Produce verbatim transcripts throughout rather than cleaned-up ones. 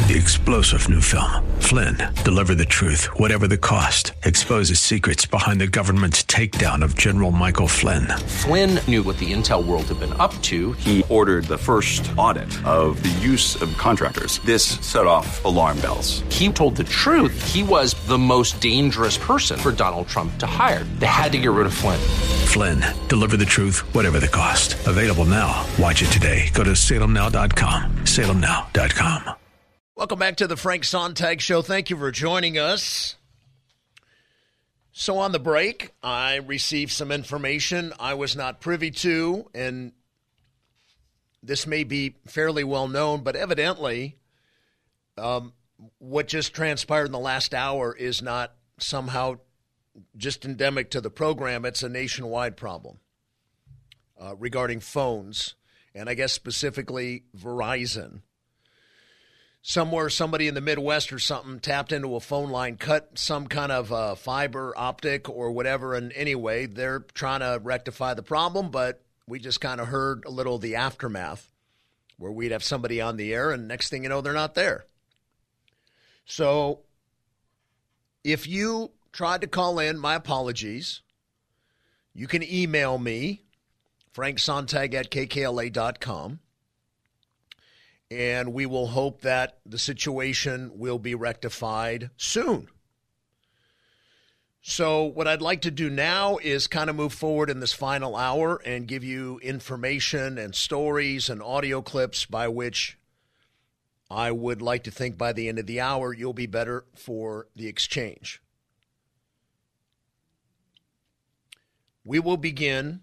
The explosive new film, Flynn, deliver the truth, whatever the cost, exposes secrets behind the government's takedown of General Michael Flynn. Flynn knew what the intel world had been up to. He ordered the first audit of the use of contractors. This set off alarm bells. He told the truth. He was the most dangerous person for Donald Trump to hire. They had to get rid of Flynn. Flynn, deliver the truth, whatever the cost. Available now. Watch it today. Go to salem now dot com. salem now dot com. Welcome back to the Frank Sontag Show. Thank you for joining us. So on the break, I received some information I was not privy to, and this may be fairly well known, but evidently um, what just transpired in the last hour is not somehow just endemic to the program. It's a nationwide problem uh, regarding phones, and I guess specifically Verizon. Somewhere, somebody in the Midwest or something tapped into a phone line, cut some kind of uh, fiber optic or whatever, and anyway, they're trying to rectify the problem, but we just kind of heard a little of the aftermath where we'd have somebody on the air, and next thing you know, they're not there. So if you tried to call in, my apologies. You can email me, frank sontag at k k l a dot com. And we will hope that the situation will be rectified soon. So what I'd like to do now is kind of move forward in this final hour and give you information and stories and audio clips by which I would like to think by the end of the hour you'll be better for the exchange. We will begin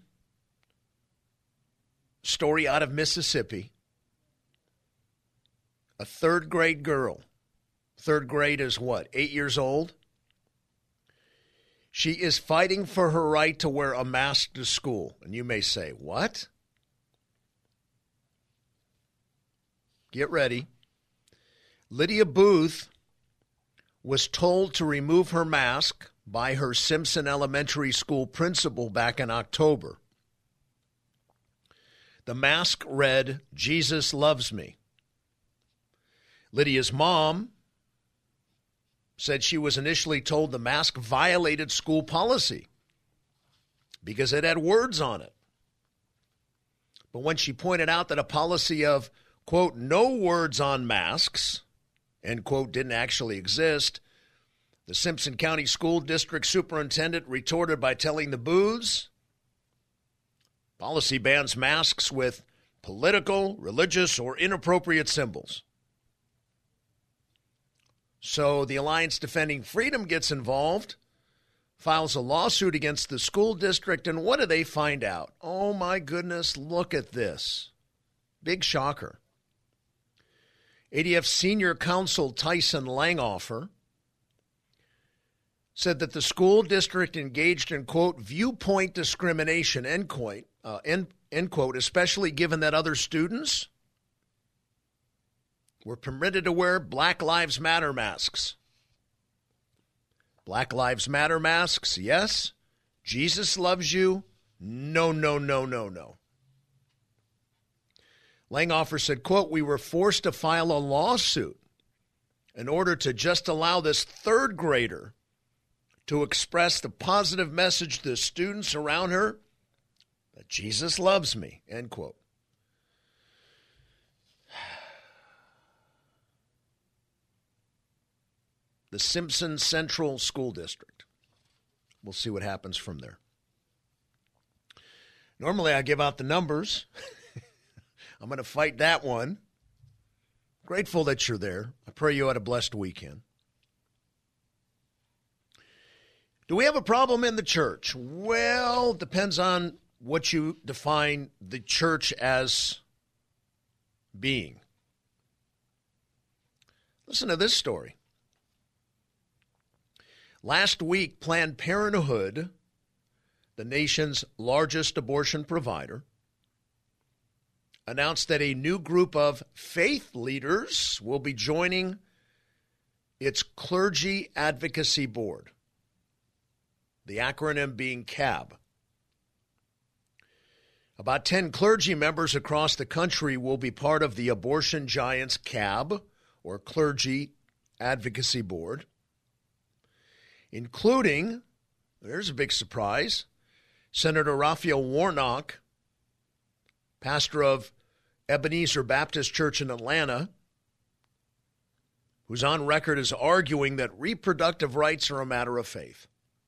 story out of Mississippi. A third grade girl. Third grade is what? Eight years old? She is fighting for her right to wear a mask to school. And you may say, what? Get ready. Lydia Booth was told to remove her mask by her Simpson Elementary School principal back in October. The mask read, "Jesus loves me." Lydia's mom said she was initially told the mask violated school policy because it had words on it. But when she pointed out that a policy of, quote, no words on masks, end quote, didn't actually exist, the Simpson County School District Superintendent retorted by telling the Booths, policy bans masks with political, religious, or inappropriate symbols. So the Alliance Defending Freedom gets involved, files a lawsuit against the school district, and what do they find out? Oh, my goodness, look at this. Big shocker. A D F Senior Counsel Tyson Langoffer said that the school district engaged in, quote, viewpoint discrimination, end quote, uh, end, end quote, especially given that other students were permitted to wear Black Lives Matter masks. Black Lives Matter masks, yes. Jesus loves you. No, no, no, no, no. Langoffer said, quote, we were forced to file a lawsuit in order to just allow this third grader to express the positive message to the students around her that Jesus loves me, end quote. The Simpson Central School District. We'll see what happens from there. Normally I give out the numbers. I'm going to fight that one. Grateful that you're there. I pray you had a blessed weekend. Do we have a problem in the church? Well, depends on what you define the church as being. Listen to this story. Last week, Planned Parenthood, the nation's largest abortion provider, announced that a new group of faith leaders will be joining its Clergy Advocacy Board, the acronym being C A B. About ten clergy members across the country will be part of the abortion giants C A B, or Clergy Advocacy Board, including, there's a big surprise, Senator Raphael Warnock, pastor of Ebenezer Baptist Church in Atlanta, who's on record as arguing that reproductive rights are a matter of faith.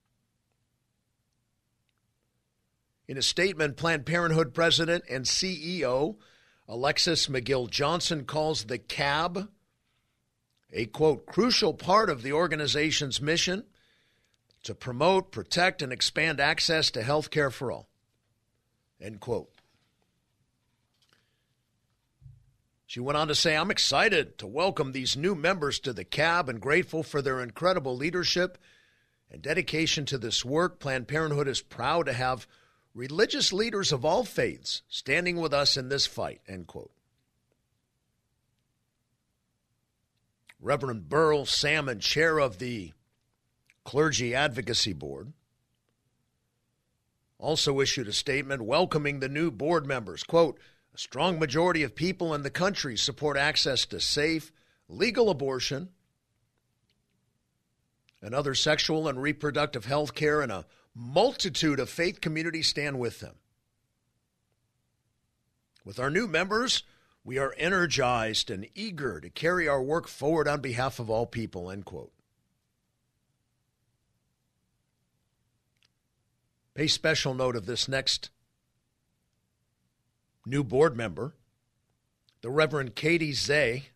In a statement, Planned Parenthood President and C E O Alexis McGill Johnson calls the C A B a, quote, crucial part of the organization's mission to promote, protect, and expand access to health care for all, end quote. She went on to say, I'm excited to welcome these new members to the C A B and grateful for their incredible leadership and dedication to this work. Planned Parenthood is proud to have religious leaders of all faiths standing with us in this fight, end quote. Reverend Burl Salmon, chair of the Clergy Advocacy Board, also issued a statement welcoming the new board members. Quote, a strong majority of people in the country support access to safe, legal abortion and other sexual and reproductive health care, and a multitude of faith communities stand with them. With our new members, we are energized and eager to carry our work forward on behalf of all people, end quote. Pay special note of this next new board member, the Reverend Katie Zay.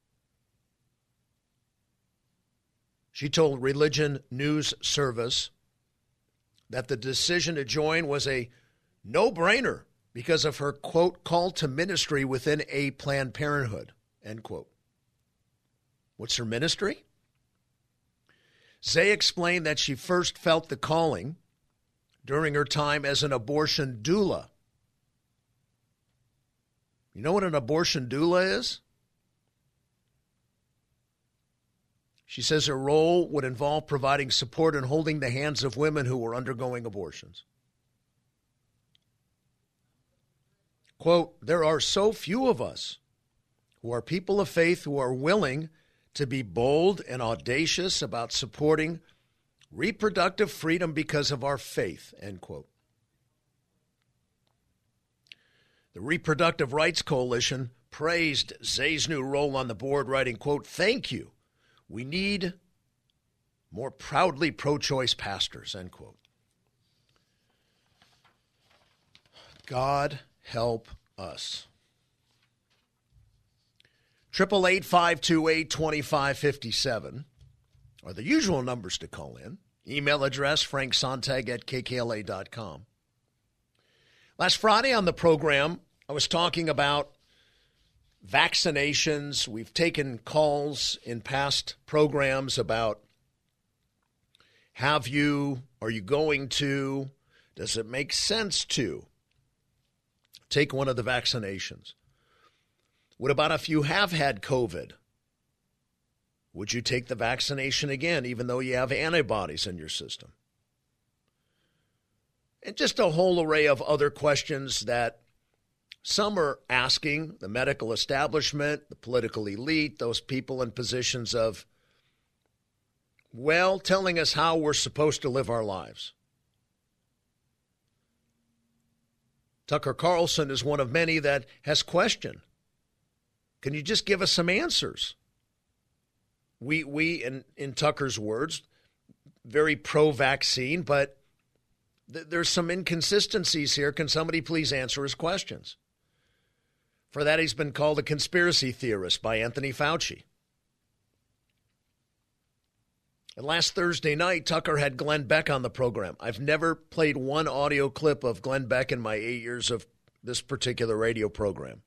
She told Religion News Service that the decision to join was a no-brainer because of her, quote, call to ministry within a Planned Parenthood, end quote. What's her ministry? Zay explained that she first felt the calling during her time as an abortion doula. You know what an abortion doula is? She says her role would involve providing support and holding the hands of women who were undergoing abortions. Quote, there are so few of us who are people of faith who are willing to be bold and audacious about supporting reproductive freedom because of our faith, end quote. The Reproductive Rights Coalition praised Zay's new role on the board, writing, quote, thank you. We need more proudly pro-choice pastors, end quote. God help us. Triple eight five two eight two five five seven are the usual numbers to call in. Email address frank sontag at k k l a dot com. Last Friday on the program, I was talking about vaccinations. We've taken calls in past programs about have you, are you going to, does it make sense to take one of the vaccinations? What about if you have had COVID? Would you take the vaccination again, even though you have antibodies in your system? And just a whole array of other questions that some are asking, the medical establishment, the political elite, those people in positions of, well, telling us how we're supposed to live our lives. Tucker Carlson is one of many that has questioned. Can you just give us some answers? We, we in, in Tucker's words, very pro-vaccine, but th- there's some inconsistencies here. Can somebody please answer his questions? For that, he's been called a conspiracy theorist by Anthony Fauci. And last Thursday night, Tucker had Glenn Beck on the program. I've never played one audio clip of Glenn Beck in my eight years of this particular radio program.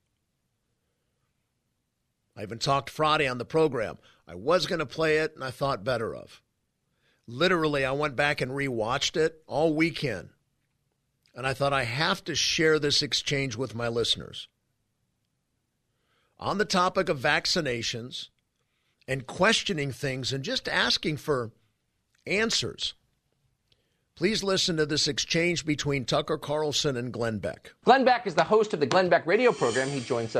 I even talked Friday on the program. I was going to play it, and I thought better of. Literally, I went back and rewatched it all weekend, and I thought I have to share this exchange with my listeners. On the topic of vaccinations and questioning things and just asking for answers. Please listen to this exchange between Tucker Carlson and Glenn Beck. Glenn Beck is the host of the Glenn Beck radio program. He joins us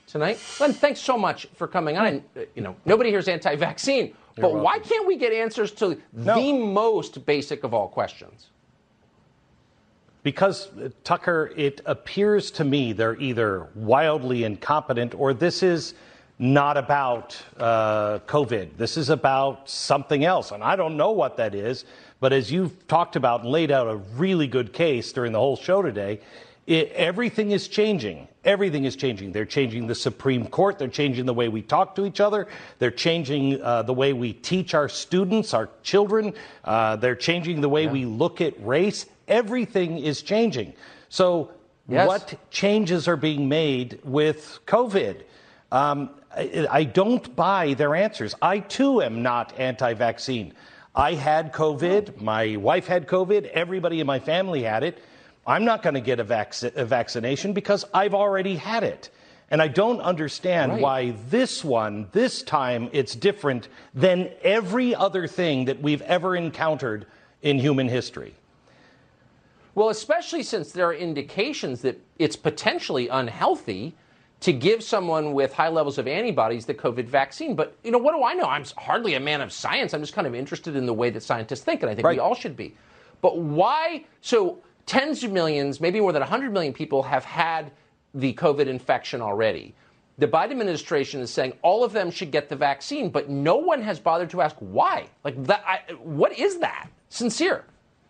tonight. Glenn, thanks so much for coming on. You know, nobody here is anti-vaccine, You're but welcome. Why can't we get answers to no. the most basic of all questions? Because, Tucker, it appears to me they're either wildly incompetent or this is not about uh, COVID. This is about something else, and I don't know what that is. But as you've talked about and laid out a really good case during the whole show today, it, everything is changing. Everything is changing. They're changing the Supreme Court. They're changing the way we talk to each other. They're changing uh, the way we teach our students, our children. Uh, they're changing the way yeah. we look at race. Everything is changing. So yes. what changes are being made with COVID? Um, I, I don't buy their answers. I, too, am not anti-vaccine. I had COVID. My wife had COVID. Everybody in my family had it. I'm not going to get a, vac- a vaccination because I've already had it. And I don't understand right. why this one, this time, it's different than every other thing that we've ever encountered in human history. Well, especially since there are indications that it's potentially unhealthy to give someone with high levels of antibodies the COVID vaccine. But, you know, what do I know? I'm hardly a man of science. I'm just kind of interested in the way that scientists think, and I think right. we all should be. But why? So tens of millions, maybe more than one hundred million people have had the COVID infection already. The Biden administration is saying all of them should get the vaccine, but no one has bothered to ask why. Like, that, I, what is that? Sincere.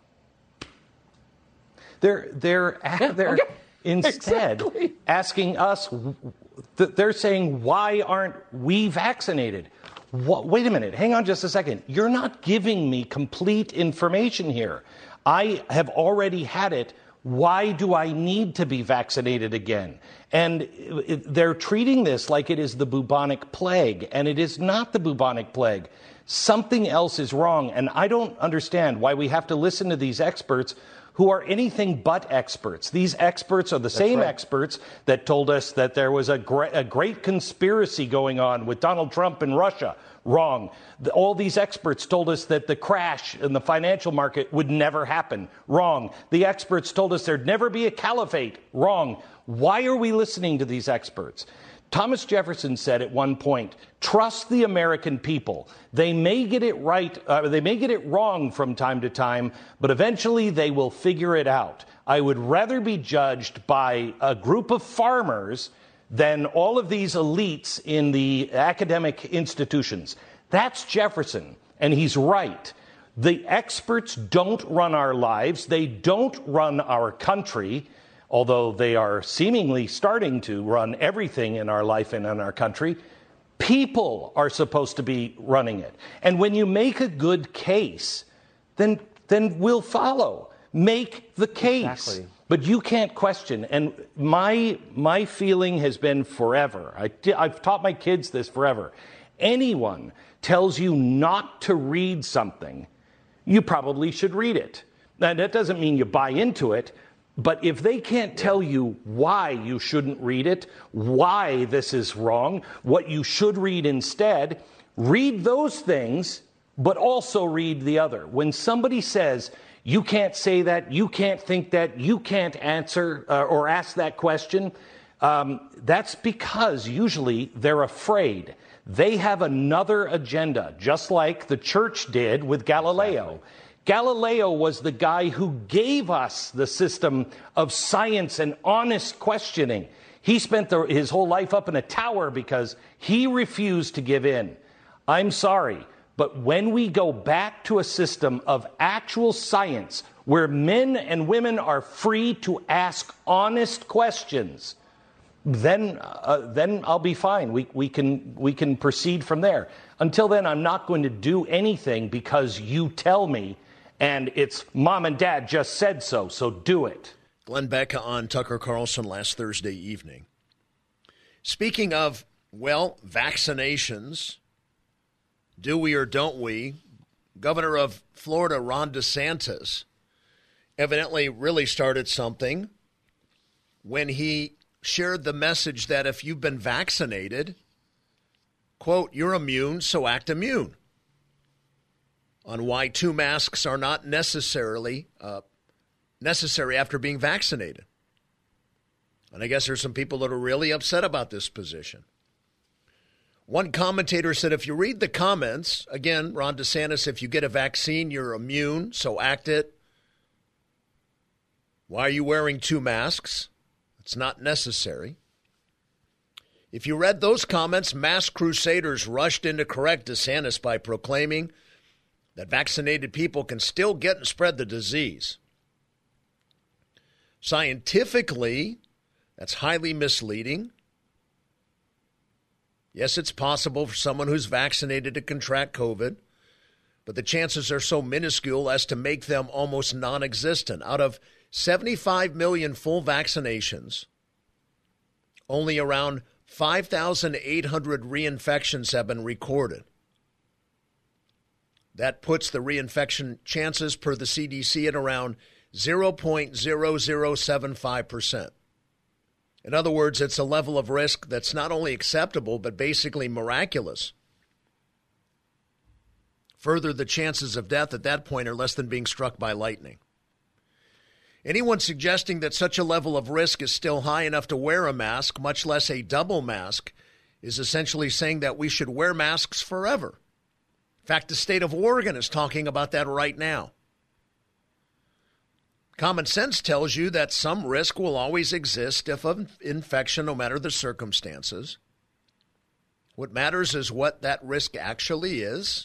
They're, they're, yeah, they're okay. instead exactly. asking us, they're saying, why aren't we vaccinated? What, wait a minute, hang on just a second. You're not giving me complete information here. I have already had it. Why do I need to be vaccinated again? And they're treating this like it is the bubonic plague, and it is not the bubonic plague. Something else is wrong, and I don't understand why we have to listen to these experts who are anything but experts. These experts are the That's same right. experts that told us that there was a, gre- a great conspiracy going on with Donald Trump and Russia. Wrong. The, all these experts told us that the crash in the financial market would never happen. Wrong. The experts told us there'd never be a caliphate. Wrong. Why are we listening to these experts? Thomas Jefferson said at one point, trust the American people. They may get it right, uh, they may get it wrong from time to time, but eventually they will figure it out. I would rather be judged by a group of farmers than all of these elites in the academic institutions. That's Jefferson, and he's right. The experts don't run our lives. They don't run our country. Although they are seemingly starting to run everything in our life and in our country, people are supposed to be running it. And when you make a good case, then then we'll follow. Make the case. Exactly. But you can't question. And my my feeling has been forever. I, I've taught my kids this forever. Anyone tells you not to read something, you probably should read it. Now, that doesn't mean you buy into it. But if they can't tell you why you shouldn't read it, why this is wrong, what you should read instead, read those things, but also read the other. When somebody says, you can't say that, you can't think that, you can't answer uh, or ask that question, um, that's because usually they're afraid. They have another agenda, just like the church did with Galileo. Exactly. Galileo was the guy who gave us the system of science and honest questioning. He spent the, his whole life up in a tower because he refused to give in. I'm sorry, but when we go back to a system of actual science where men and women are free to ask honest questions, then uh, then I'll be fine. We we can we can proceed from there. Until then, I'm not going to do anything because you tell me. And it's mom and dad just said so, so do it. Glenn Beck on Tucker Carlson last Thursday evening. Speaking of, well, vaccinations, do we or don't we? Governor of Florida, Ron DeSantis, evidently really started something when he shared the message that if you've been vaccinated, quote, you're immune, so act immune. On why two masks are not necessarily uh, necessary after being vaccinated. And I guess there's some people that are really upset about this position. One commentator said, if you read the comments, again, Ron DeSantis, if you get a vaccine, you're immune, so act it. Why are you wearing two masks? It's not necessary. If you read those comments, mass crusaders rushed in to correct DeSantis by proclaiming that vaccinated people can still get and spread the disease. Scientifically, that's highly misleading. Yes, it's possible for someone who's vaccinated to contract COVID, but the chances are so minuscule as to make them almost non-existent. Out of seventy-five million full vaccinations, only around five thousand eight hundred reinfections have been recorded. That puts the reinfection chances per the C D C at around zero point zero zero seven five percent. In other words, it's a level of risk that's not only acceptable, but basically miraculous. Further, the chances of death at that point are less than being struck by lightning. Anyone suggesting that such a level of risk is still high enough to wear a mask, much less a double mask, is essentially saying that we should wear masks forever. In fact, the state of Oregon is talking about that right now. Common sense tells you that some risk will always exist if of infection, no matter the circumstances. What matters is what that risk actually is.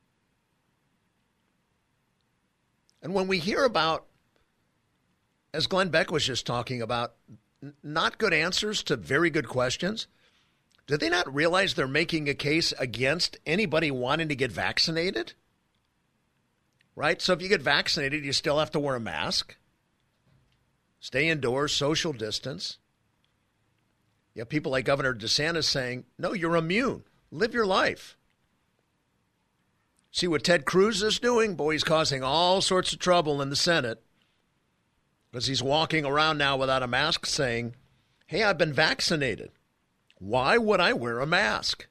And when we hear about, as Glenn Beck was just talking about, not good answers to very good questions, do they not realize they're making a case against anybody wanting to get vaccinated? Right? So if you get vaccinated, you still have to wear a mask. Stay indoors, social distance. You have people like Governor DeSantis saying, no, you're immune. Live your life. See what Ted Cruz is doing? Boy, he's causing all sorts of trouble in the Senate because he's walking around now without a mask saying, hey, I've been vaccinated. Why would I wear a mask?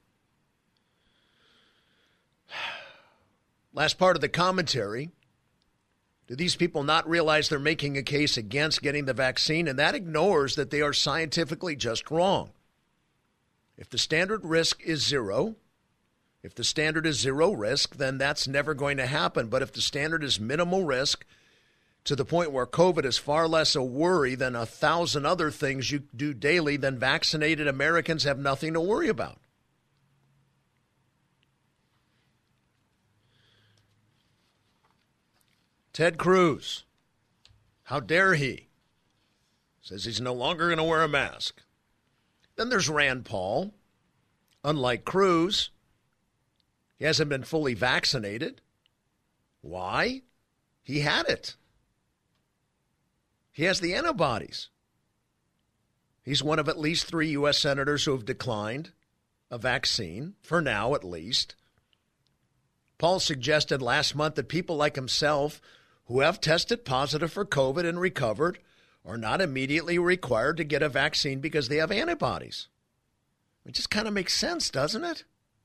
Last part of the commentary. Do these people not realize they're making a case against getting the vaccine? And that ignores that they are scientifically just wrong. If the standard risk is zero, if the standard is zero risk, then that's never going to happen. But if the standard is minimal risk to the point where COVID is far less a worry than a thousand other things you do daily, then vaccinated Americans have nothing to worry about. Ted Cruz, how dare he? Says he's no longer going to wear a mask. Then there's Rand Paul. Unlike Cruz, he hasn't been fully vaccinated. Why? He had it. He has the antibodies. He's one of at least three U S senators who have declined a vaccine, for now at least. Paul suggested last month that people like himself who have tested positive for COVID and recovered are not immediately required to get a vaccine because they have antibodies. It just kind of makes sense, doesn't it?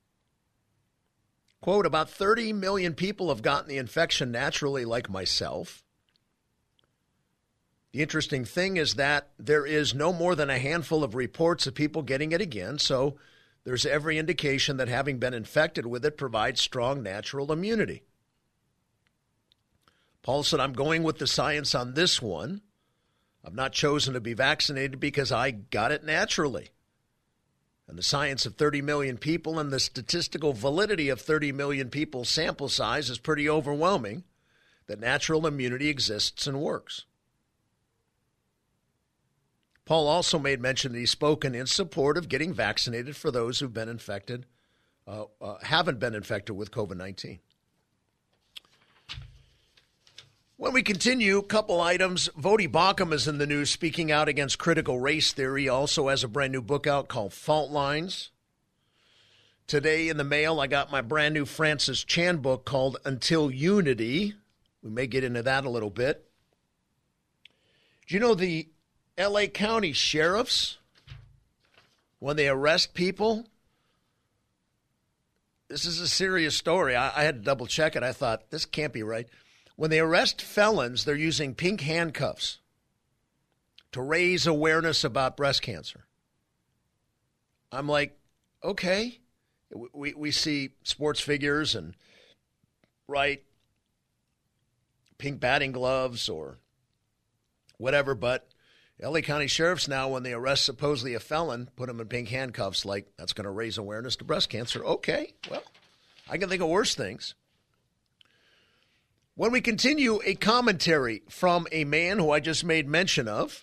Quote, about thirty million people have gotten the infection naturally like myself. The interesting thing is that there is no more than a handful of reports of people getting it again, so there's every indication that having been infected with it provides strong natural immunity. Paul said, I'm going with the science on this one. I've not chosen to be vaccinated because I got it naturally. And the science of thirty million people and the statistical validity of thirty million people's sample size is pretty overwhelming that natural immunity exists and works. Paul also made mention that he's spoken in support of getting vaccinated for those who've been infected, uh, uh, haven't been infected with COVID nineteen. When we continue, a couple items. Voddie Baucham is in the news speaking out against critical race theory. Also has a brand new book out called Fault Lines. Today in the mail, I got my brand new Francis Chan book called Until Unity. We may get into that a little bit. Do you know the L A County sheriffs, when they arrest people, this is a serious story. I, I had to double check it. I thought, this can't be right. When they arrest felons, they're using pink handcuffs. to raise awareness about breast cancer. I'm like, okay. We, we see sports figures and, right, pink batting gloves or whatever, but L A County sheriffs now, when they arrest supposedly a felon, put him in pink handcuffs, like that's going to raise awareness to breast cancer. Okay, well, I can think of worse things. When we continue, a commentary from a man who I just made mention of,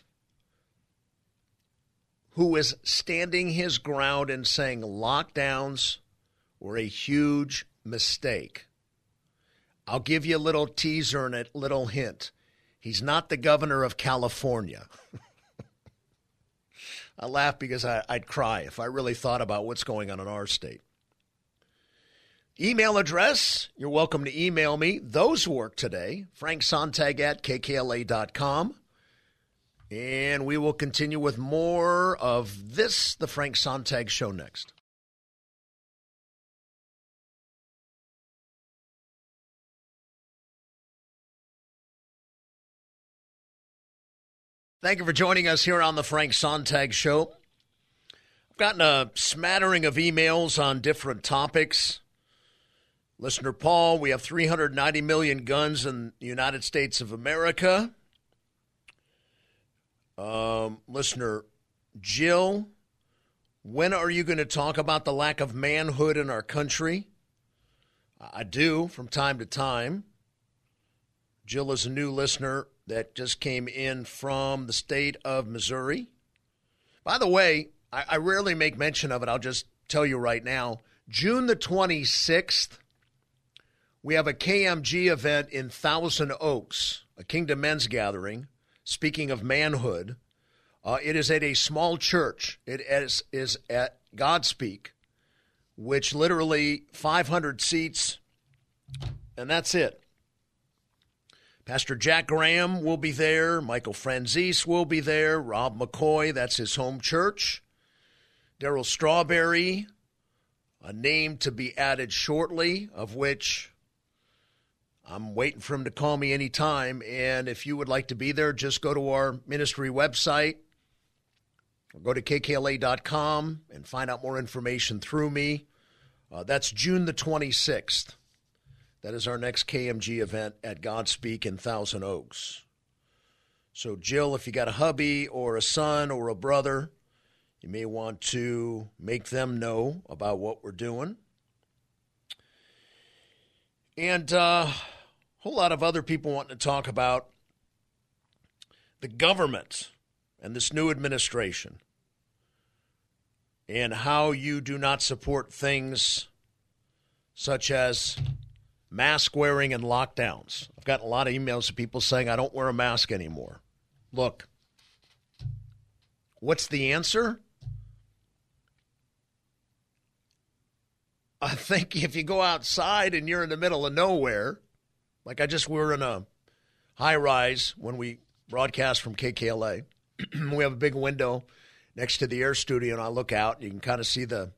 who is standing his ground and saying lockdowns were a huge mistake. I'll give you a little teaser and a little hint. He's not the governor of California. I laugh because I, I'd cry if I really thought about what's going on in our state. Email address, you're welcome to email me. Those work today, frank sontag at k k l a dot com. And we will continue with more of this, the Frank Sontag Show, next. Thank you for joining us here on the Frank Sontag Show. I've gotten a smattering of emails on different topics. Listener Paul, we have three hundred ninety million guns in the United States of America. Um, listener Jill, when are you going to talk about the lack of manhood in our country? I do from time to time. Jill is a new listener that just came in from the state of Missouri. By the way, I, I rarely make mention of it. I'll just tell you right now. June the twenty-sixth, we have a K M G event in Thousand Oaks, a Kingdom Men's Gathering. Speaking of manhood, uh, it is at a small church. It is, is at Godspeak, which literally five hundred seats, and that's it. Pastor Jack Graham will be there. Michael Franzese will be there. Rob McCoy, that's his home church. Darryl Strawberry, a name to be added shortly, of which I'm waiting for him to call me anytime. And if you would like to be there, just go to our ministry website or go to k k l a dot com and find out more information through me. Uh, that's June the twenty-sixth. That is our next K M G event at Godspeak in Thousand Oaks. So, Jill, if you got a hubby or a son or a brother, you may want to make them know about what we're doing. And uh, a whole lot of other people wanting to talk about the government and this new administration and how you do not support things such as mask wearing and lockdowns. I've gotten a lot of emails of people saying, I don't wear a mask anymore. Look, what's the answer? I think if you go outside and you're in the middle of nowhere, like I just were in a high rise when we broadcast from K K L A. We have a big window next to the air studio, and I look out, and you can kind of see the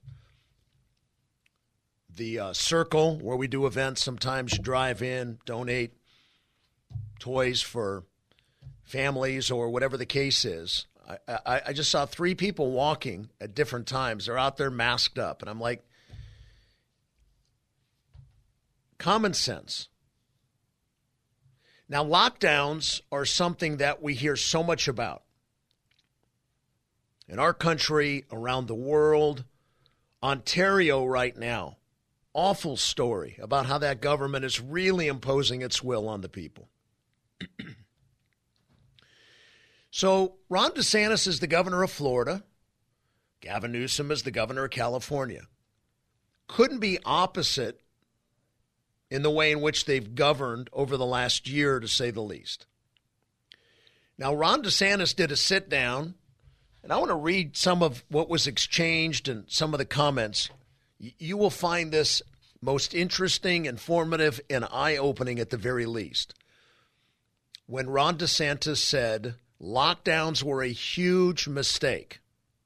the uh, circle where we do events. Sometimes you drive in, donate toys for families or whatever the case is. I, I, I just saw three people walking at different times. They're out there masked up, and I'm like, common sense. Now, lockdowns are something that we hear so much about in our country, around the world. Ontario right now, awful story about how that government is really imposing its will on the people. So Ron DeSantis is the governor of Florida. Gavin Newsom is the governor of California. Couldn't be opposite in the way in which they've governed over the last year, to say the least. Now, Ron DeSantis did a sit-down, and I want to read some of what was exchanged and some of the comments. You will find this most interesting, informative, and eye-opening at the very least. When Ron DeSantis said lockdowns were a huge mistake.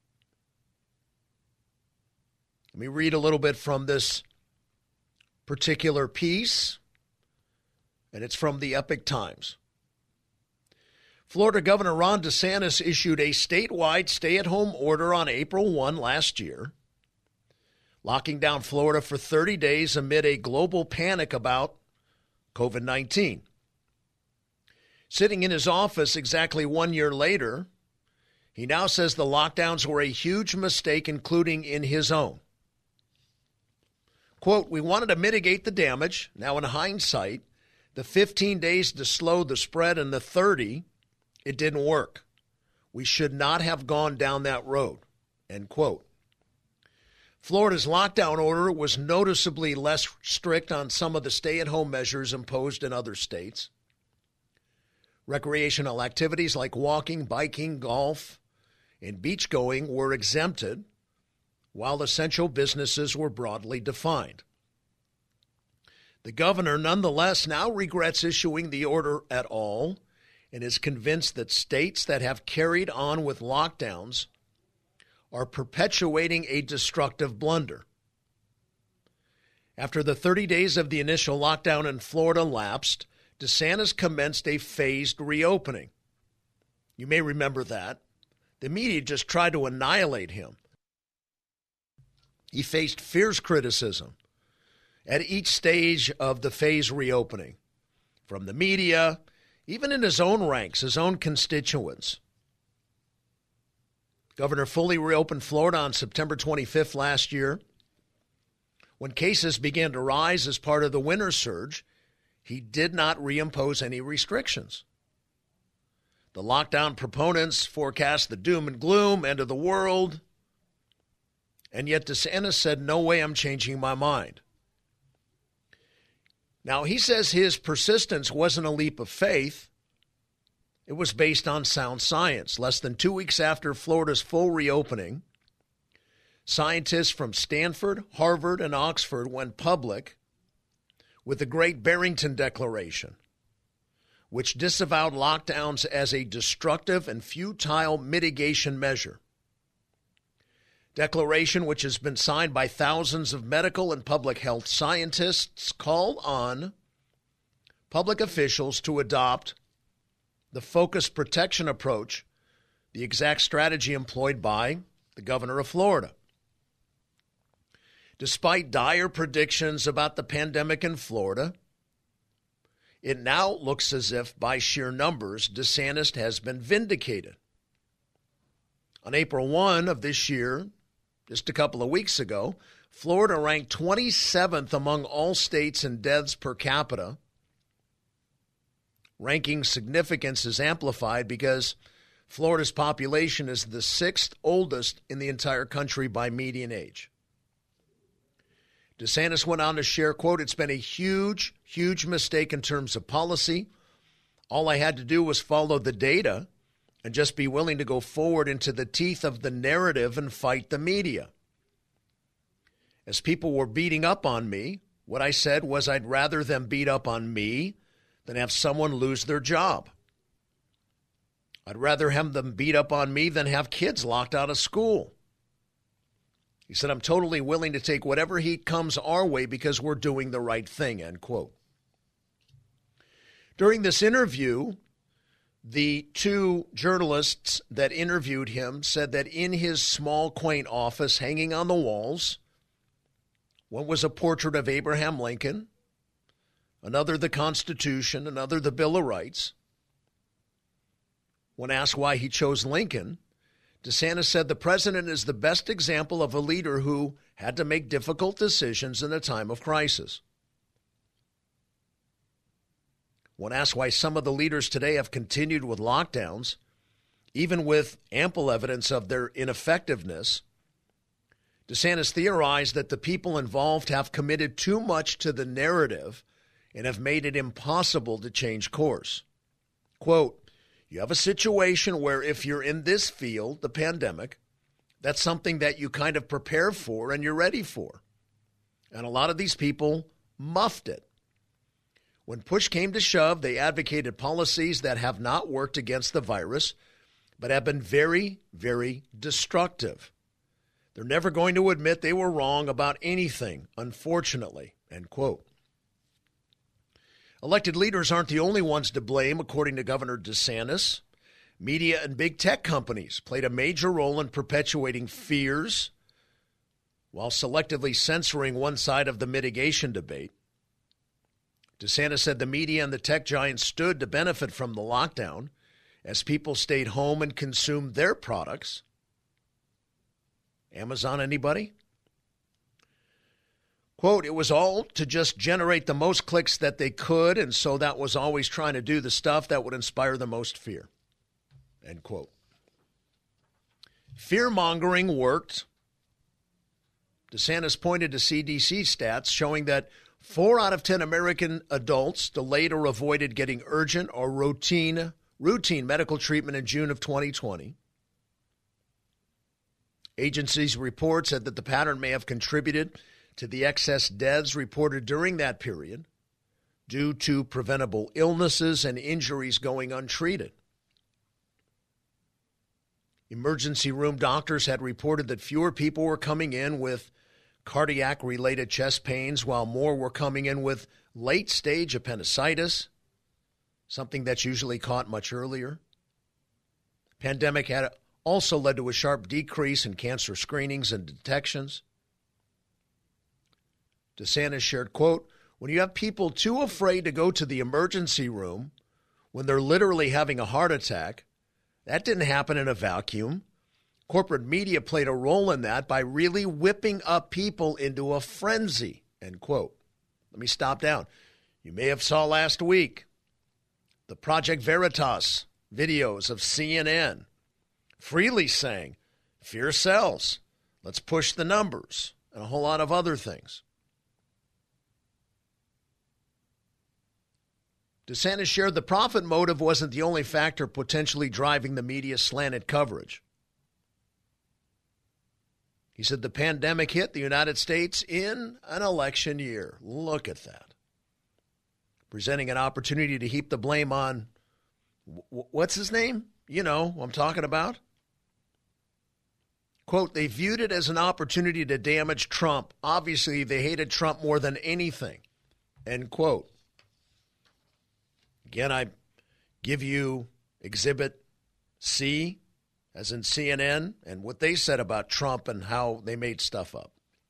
Let me read a little bit from this particular piece, and it's from the Epoch Times. Florida Governor Ron DeSantis issued a statewide stay-at-home order on April first last year, locking down Florida for thirty days amid a global panic about COVID nineteen. Sitting in his office exactly one year later, he now says the lockdowns were a huge mistake, including in his own. Quote, we wanted to mitigate the damage. Now, in hindsight, the fifteen days to slow the spread and the thirty, it didn't work. We should not have gone down that road, end quote. Florida's lockdown order was noticeably less strict on some of the stay-at-home measures imposed in other states. Recreational activities like walking, biking, golf, and beach-going were exempted, while essential businesses were broadly defined. The governor, nonetheless, now regrets issuing the order at all and is convinced that states that have carried on with lockdowns are perpetuating a destructive blunder. After the thirty days of the initial lockdown in Florida lapsed, DeSantis commenced a phased reopening. You may remember that. The media just tried to annihilate him. He faced fierce criticism at each stage of the phase reopening, from the media, even in his own ranks, his own constituents. Governor fully reopened Florida on September twenty-fifth last year. When cases began to rise as part of the winter surge, he did not reimpose any restrictions. The lockdown proponents forecast the doom and gloom, end of the world, and yet DeSantis said, no way, I'm changing my mind. Now, he says his persistence wasn't a leap of faith. It was based on sound science. Less than two weeks after Florida's full reopening, scientists from Stanford, Harvard, and Oxford went public with the Great Barrington Declaration, which disavowed lockdowns as a destructive and futile mitigation measure. Declaration, which has been signed by thousands of medical and public health scientists, called on public officials to adopt the focused protection approach, the exact strategy employed by the governor of Florida. Despite dire predictions about the pandemic in Florida, it now looks as if, by sheer numbers, DeSantis has been vindicated. On April first of this year, just a couple of weeks ago, Florida ranked twenty-seventh among all states in deaths per capita. Ranking significance is amplified because Florida's population is the sixth oldest in the entire country by median age. DeSantis went on to share, quote, it's been a huge, huge mistake in terms of policy. All I had to do was follow the data and just be willing to go forward into the teeth of the narrative and fight the media. As people were beating up on me, what I said was I'd rather them beat up on me than have someone lose their job. I'd rather have them beat up on me than have kids locked out of school. He said, I'm totally willing to take whatever heat comes our way because we're doing the right thing, end quote. During this interview, the two journalists that interviewed him said that in his small, quaint office hanging on the walls, one was a portrait of Abraham Lincoln, another the Constitution, another the Bill of Rights. When asked why he chose Lincoln, DeSantis said the president is the best example of a leader who had to make difficult decisions in a time of crisis. When asked why some of the leaders today have continued with lockdowns, even with ample evidence of their ineffectiveness, DeSantis theorized that the people involved have committed too much to the narrative and have made it impossible to change course. Quote, you have a situation where if you're in this field, the pandemic, that's something that you kind of prepare for and you're ready for. And a lot of these people muffed it. When push came to shove, they advocated policies that have not worked against the virus, but have been very, very destructive. They're never going to admit they were wrong about anything, unfortunately, end quote. Elected leaders aren't the only ones to blame, according to Governor DeSantis. Media and big tech companies played a major role in perpetuating fears while selectively censoring one side of the mitigation debate. DeSantis said the media and the tech giants stood to benefit from the lockdown as people stayed home and consumed their products. Amazon, anybody? Quote, it was all to just generate the most clicks that they could, and so that was always trying to do the stuff that would inspire the most fear. End quote. Fear-mongering worked. DeSantis pointed to C D C stats showing that four out of ten American adults delayed or avoided getting urgent or routine routine medical treatment in June of twenty twenty. Agencies' reports said that the pattern may have contributed to the excess deaths reported during that period due to preventable illnesses and injuries going untreated. Emergency room doctors had reported that fewer people were coming in with cardiac-related chest pains, while more were coming in with late-stage appendicitis, something that's usually caught much earlier. The pandemic had also led to a sharp decrease in cancer screenings and detections. DeSantis shared, quote, when you have people too afraid to go to the emergency room when they're literally having a heart attack, that didn't happen in a vacuum. Corporate media played a role in that by really whipping up people into a frenzy, end quote. Let me stop down. You may have saw last week the Project Veritas videos of C N N freely saying, fear sells, let's push the numbers, and a whole lot of other things. DeSantis shared the profit motive wasn't the only factor potentially driving the media's slanted coverage. He said the pandemic hit the United States in an election year. Look at that. Presenting an opportunity to heap the blame on, what's his name? You know who I'm talking about. Quote, they viewed it as an opportunity to damage Trump. Obviously, they hated Trump more than anything. End quote. Again, I give you Exhibit C, as in C N N, and what they said about Trump and how they made stuff up.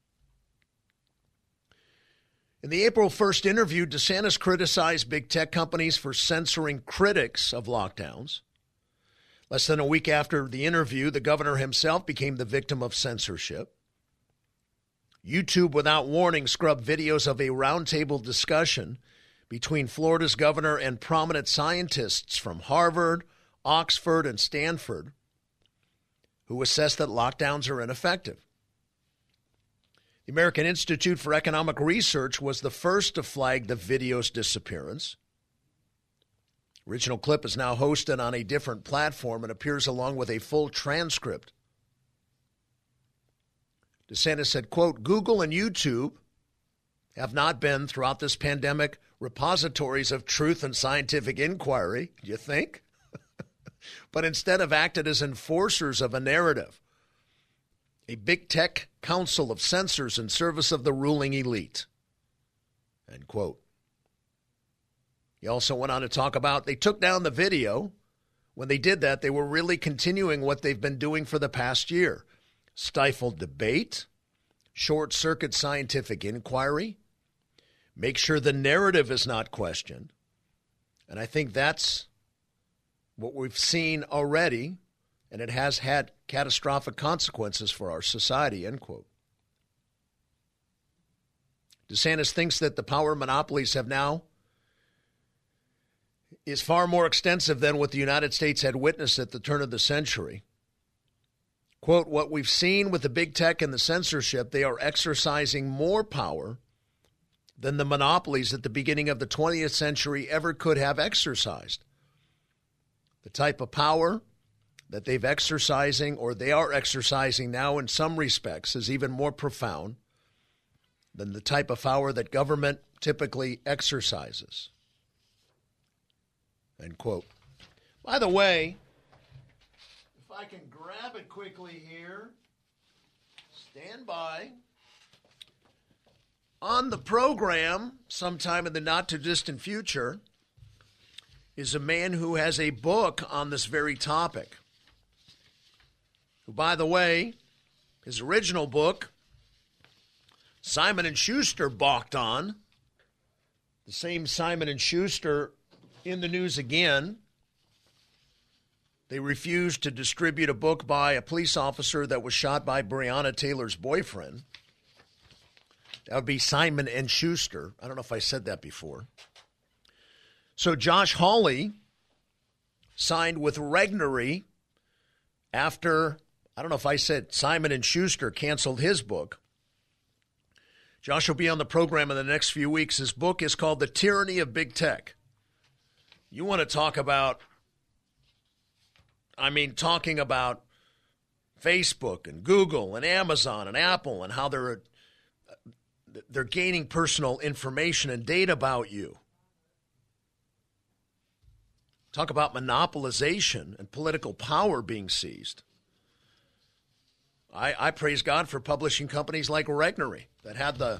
In the April first interview, DeSantis criticized big tech companies for censoring critics of lockdowns. Less than a week after the interview, the governor himself became the victim of censorship. YouTube, without warning, scrubbed videos of a roundtable discussion between Florida's governor and prominent scientists from Harvard, Oxford, and Stanford, who assessed that lockdowns are ineffective. The American Institute for Economic Research was the first to flag the video's disappearance. Original clip is now hosted on a different platform and appears along with a full transcript. DeSantis said, quote, Google and YouTube have not been, throughout this pandemic, repositories of truth and scientific inquiry, do you think? But instead have acted as enforcers of a narrative, a big tech council of censors in service of the ruling elite, end quote. He also went on to talk about they took down the video. When they did that, they were really continuing what they've been doing for the past year. Stifled debate, short-circuit scientific inquiry, make sure the narrative is not questioned. And I think that's what we've seen already, and it has had catastrophic consequences for our society, end quote. DeSantis thinks that the power monopolies have now is far more extensive than what the United States had witnessed at the turn of the century. Quote, what we've seen with the big tech and the censorship, they are exercising more power than the monopolies at the beginning of the twentieth century ever could have exercised. The type of power that they've exercising or they are exercising now in some respects is even more profound than the type of power that government typically exercises. End quote. By the way, if I can grab it quickly here, stand by. On the program, sometime in the not-too-distant future, is a man who has a book on this very topic. Who, by the way, his original book, Simon and Schuster balked on. The same Simon and Schuster in the news again. They refused to distribute a book by a police officer that was shot by Breonna Taylor's boyfriend. That would be Simon and Schuster. I don't know if I said that before. So Josh Hawley signed with Regnery after, I don't know if I said Simon and Schuster canceled his book. Josh will be on the program in the next few weeks. His book is called The Tyranny of Big Tech. You want to talk about, I mean, talking about Facebook and Google and Amazon and Apple and how they're they're gaining personal information and data about you. Talk about monopolization and political power being seized. I, I praise God for publishing companies like Regnery that had the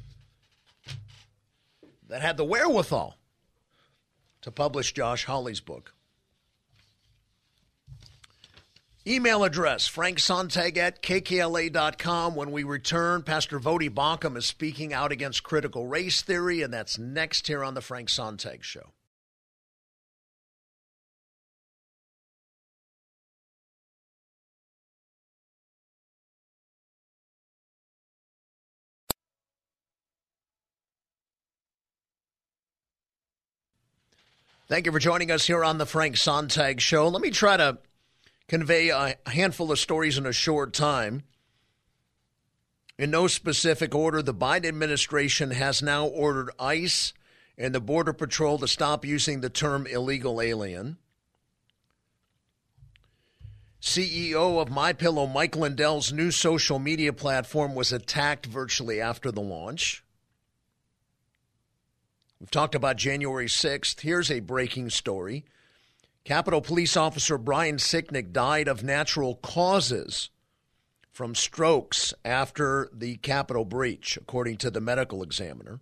that had the wherewithal to publish Josh Hawley's book. Email address, frank sontag at k k l a dot com. When we return, Pastor Voddie Baucham is speaking out against critical race theory, and that's next here on the Frank Sontag Show. Thank you for joining us here on the Frank Sontag Show. Let me try to convey a handful of stories in a short time. In no specific order, the Biden administration has now ordered ICE and the Border Patrol to stop using the term illegal alien. C E O of MyPillow, Mike Lindell's new social media platform, was attacked virtually after the launch. We've talked about January sixth. Here's a breaking story. Capitol Police Officer Brian Sicknick died of natural causes from strokes after the Capitol breach, according to the medical examiner.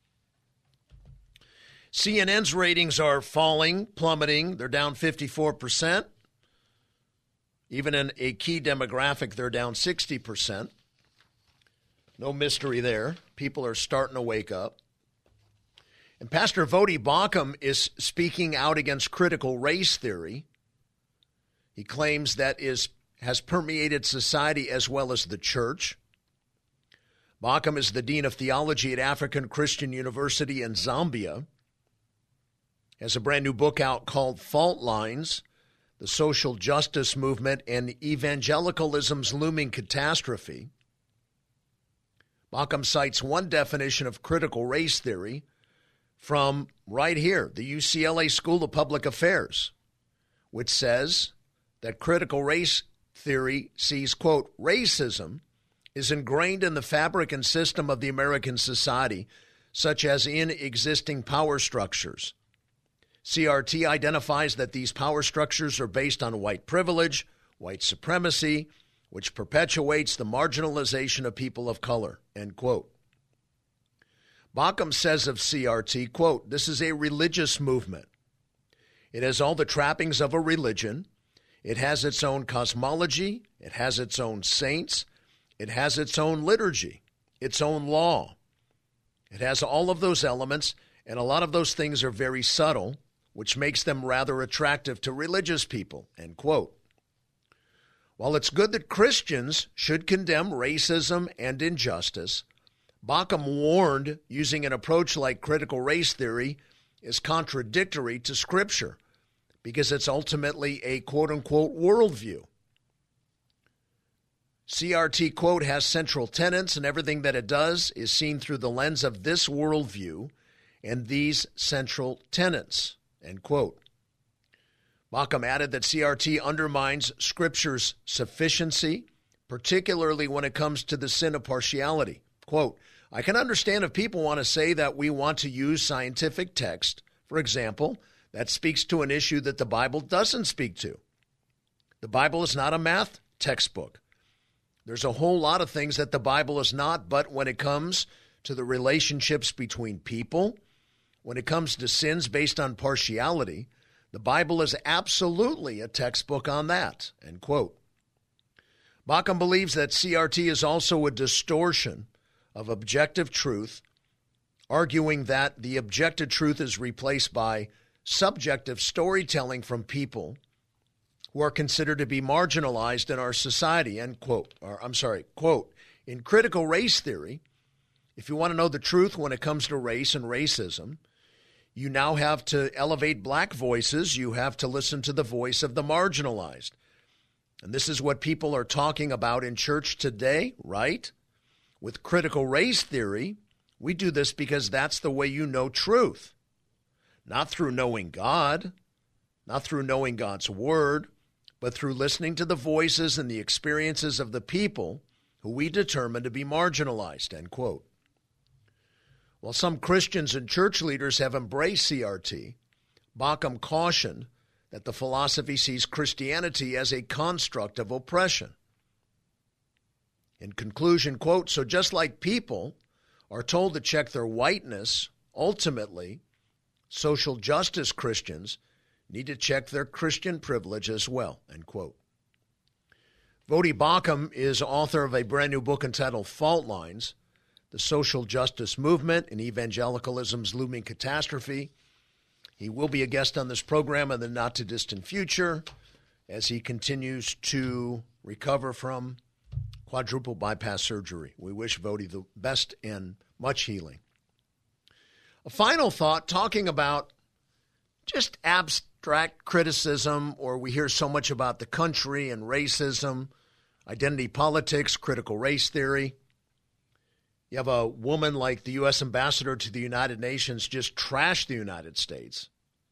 C N N's ratings are falling, plummeting. They're down fifty-four percent. Even in a key demographic, they're down sixty percent. No mystery there. People are starting to wake up. And Pastor Voddie Baucham is speaking out against critical race theory. He claims that is has permeated society as well as the church. Baucham is the Dean of Theology at African Christian University in Zambia. He has a brand new book out called Fault Lines, The Social Justice Movement and Evangelicalism's Looming Catastrophe. Baucham cites one definition of critical race theory from right here, the U C L A School of Public Affairs, which says that critical race theory sees, quote, racism is ingrained in the fabric and system of the American society, such as in existing power structures. C R T identifies that these power structures are based on white privilege, white supremacy, which perpetuates the marginalization of people of color, end quote. Baucham says of C R T, quote, this is a religious movement. It has all the trappings of a religion. It has its own cosmology. It has its own saints. It has its own liturgy, its own law. It has all of those elements, and a lot of those things are very subtle, which makes them rather attractive to religious people, end quote. While it's good that Christians should condemn racism and injustice, Baucham warned using an approach like critical race theory is contradictory to Scripture because it's ultimately a quote-unquote worldview. C R T, quote, has central tenets, and everything that it does is seen through the lens of this worldview and these central tenets, end quote. Baucham added that C R T undermines Scripture's sufficiency, particularly when it comes to the sin of partiality. Quote, I can understand if people want to say that we want to use scientific text, for example, that speaks to an issue that the Bible doesn't speak to. The Bible is not a math textbook. There's a whole lot of things that the Bible is not, but when it comes to the relationships between people, when it comes to sins based on partiality, The Bible is absolutely a textbook on that, end quote. Bauckham believes that C R T is also a distortion of objective truth, arguing that the objective truth is replaced by subjective storytelling from people who are considered to be marginalized in our society, end quote. Or, I'm sorry, quote, in critical race theory, if you want to know the truth when it comes to race and racism, you now have to elevate black voices. You have to listen to the voice of the marginalized. And this is what people are talking about in church today, right? With critical race theory, we do this because that's the way you know truth. Not through knowing God, not through knowing God's word, but through listening to the voices and the experiences of the people who we determine to be marginalized, end quote. While some Christians and church leaders have embraced C R T, Bauckham cautioned that the philosophy sees Christianity as a construct of oppression. In conclusion, quote, so just like people are told to check their whiteness, ultimately, social justice Christians need to check their Christian privilege as well, end quote. Voddie Bauckham is author of a brand new book entitled Fault Lines, The Social Justice Movement and Evangelicalism's Looming Catastrophe. He will be a guest on this program in the not-too-distant future as he continues to recover from quadruple bypass surgery. We wish Voddie the best and much healing. A final thought, talking about just abstract criticism, or we hear so much about the country and racism, identity politics, critical race theory. You have a woman like the U S ambassador to the United Nations just trash the United States.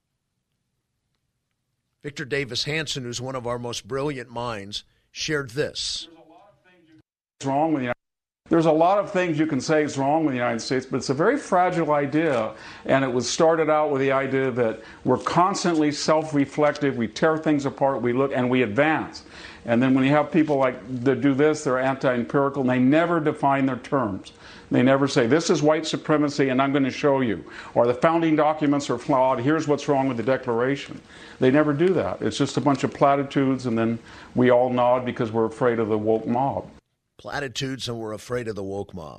Victor Davis Hanson, who's one of our most brilliant minds, shared this. Wrong with the United States. There's a lot of things you can say is wrong with the United States, but it's a very fragile idea, and it was started out with the idea that we're constantly self-reflective, we tear things apart, we look, and we advance. And then when you have people like that do this, they're anti-empirical, and they never define their terms. They never say, this is white supremacy, and I'm going to show you. Or the founding documents are flawed, here's what's wrong with the Declaration. They never do that. It's just a bunch of platitudes, and then we all nod because we're afraid of the woke mob. Platitudes, and we're afraid of the woke mob.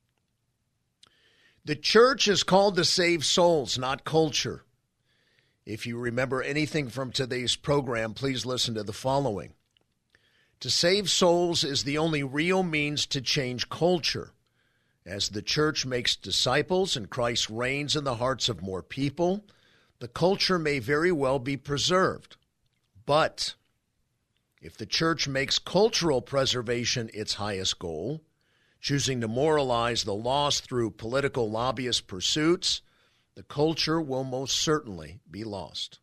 The church is called to save souls, not culture. If you remember anything from today's program, please listen to the following. To save souls is the only real means to change culture. As the church makes disciples and Christ reigns in the hearts of more people, the culture may very well be preserved. But if the church makes cultural preservation its highest goal, choosing to moralize the lost through political lobbyist pursuits, the culture will most certainly be lost.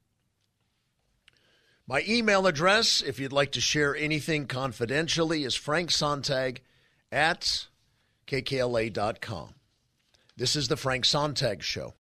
My email address, if you'd like to share anything confidentially, is franksontag at k k l a dot com. This is the Frank Sontag Show.